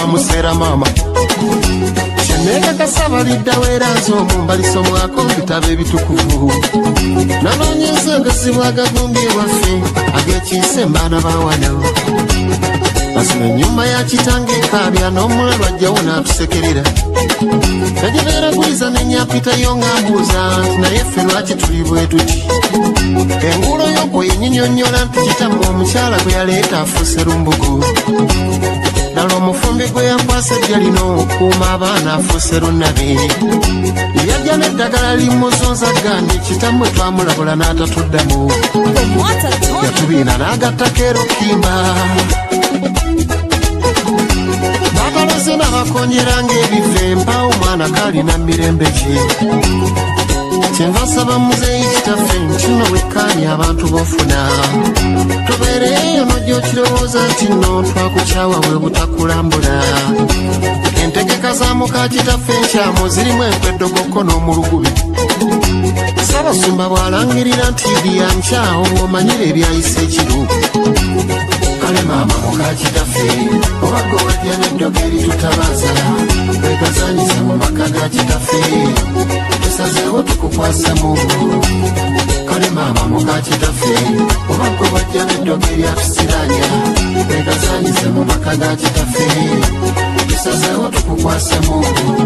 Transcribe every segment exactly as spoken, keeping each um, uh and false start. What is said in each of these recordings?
musera mama Cheneka kasaba lidda weranzo mumbaliso mwako bitabo ebitukuvu Nabanyeze ngasibwaga gumbi wafe agekise mbana bawano Basime nyuma ya kitange kabya n'omulwa jawona tusekerera Najibera kuliza nenyapita yonga mbuza naye ffe lwaki tuli bwe tuti Engulo yoko yenyinyonnyola ntukita mu omukyala gwe yaleeta afuuse lumbugu Dalo mufumbi gwe yakwasa jalino okuuma abaana afuuse lunnabe Yajja n'eddagala limuzonza gandi kitamwe twamulabula n'atatuddamu Yatubiina n'agattako erukimba Bakalose n'abakonyera ng'ebive mpawo omwana kalina mirembe ki Kyenva nsaba muzeeyi kitaffe nkino wekkaanya abantu b'ofuna Tubeereyo n'ojja nti nno twakukyawa bwe butakulambula Entegeka za muka kitaffe nkyamu zirimu enkwedogoko n'omulugubi Ssaabasumba bw'alangirira nti bya nkyawo ng'omanyira ebyayisa ekiro Kale maama muka kitaffe obagga wajja n'eddogo eritutabaza Weekazanyiza mu maka ga kitaffe tusazeewo tukukwasemu Kale maama muka kitaffe obagga wajja n'eddogo eryatusiranya Weekazanyiza mu maka ga kitaffe tusazeewo tukukwasemu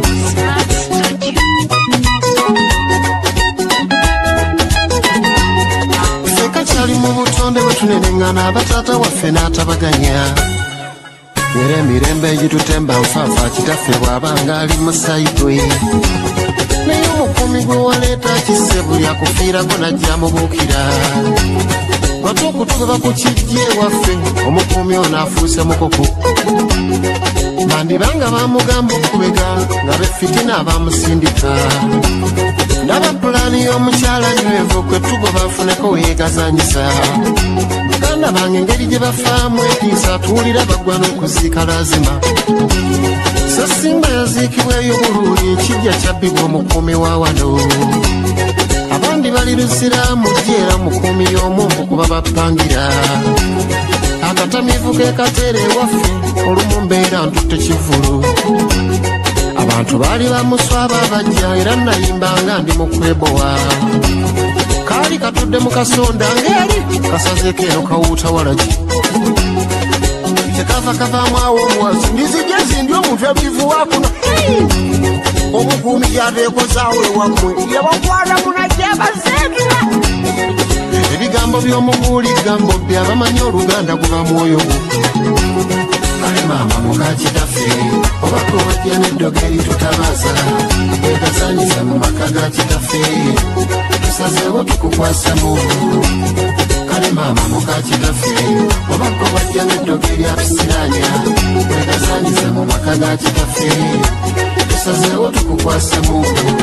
Kali mu butonde bwetunenengana abatata waffe n'atabaganya Era emirembe egitutemba nfaafa kitaffe bw'abanga ali musayidwe Naye omukumi gwe waleeta kisse buli akufiirako n'ajja mubuukira Wate okutugaba ku kijje waffe omukumi ono afuuse mukoko Bandibanga bamugamba okubega nga beffitina abamusindika Ndaba pulaani y'omukyala nywevu kwe tugoba afuneko weegazanyisa Baganda bange engeri gye bafaamu etiisa atuwulira bagwa n'okuziika lazima So singa yaziikibwa eyo bululi ekijja kyabbibwa omukuumi wa wano Abandi bali lusiraamu jeera mukuumi y'omumpu kuba bapangira Akatamiivu ke kateere ewaffe olumu mbeera ntutte kivulu Abantu baali bamuswaba bajja era nayimbanga ndi mu kwebowa Kaali katudde mu kasonda ng'eri kasazeeko eno kawuuta walagi Kyekava kavaamu awo omuwazi ndizijezi ndi omuntu ebivuwa kuno Omukuumi gy'ateekozaawo ewammwe yabakwata munajja abazeekera Ebigambo by'omubuuli gambo bye abamanyi Oluganda guba mwoyo Kale maama muka kitaffe obagga wajja n'eddogo eritutabaza Weekazanyiza mu maka ga kitaffe tusazeewo tukukwasemu Kale maama muka kitaffe obagga wajja n'eddogo eryatusiranya Weekazanyiza mu maka ga kitaffe tusazeewo tukukwasemu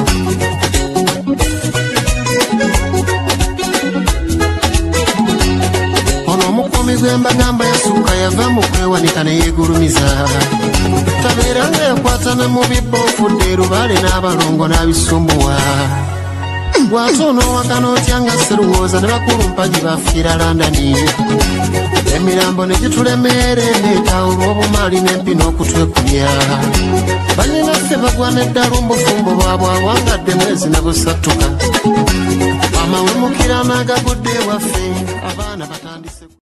Omukuumi gwe mbagamba yasukka yava mu kwewanika ne yeegulumiza Tabeera nga yakwatana mu bibbo ofudde Lubaale n'abalongo n'abisumbuwa Bw'ate onoowaka n'otya nga Sserwooza ne bakulu mpagi bafiira Londoni Emirambo ne gitulemeera endeeta olw'obumaali n'empi n'okutwekulya Bannyinaffe bagwa n'eddala obufumbo bwabwe awangadde mwezi ne busattuka Amawemukira n'agagudde ewaffe abaana batandise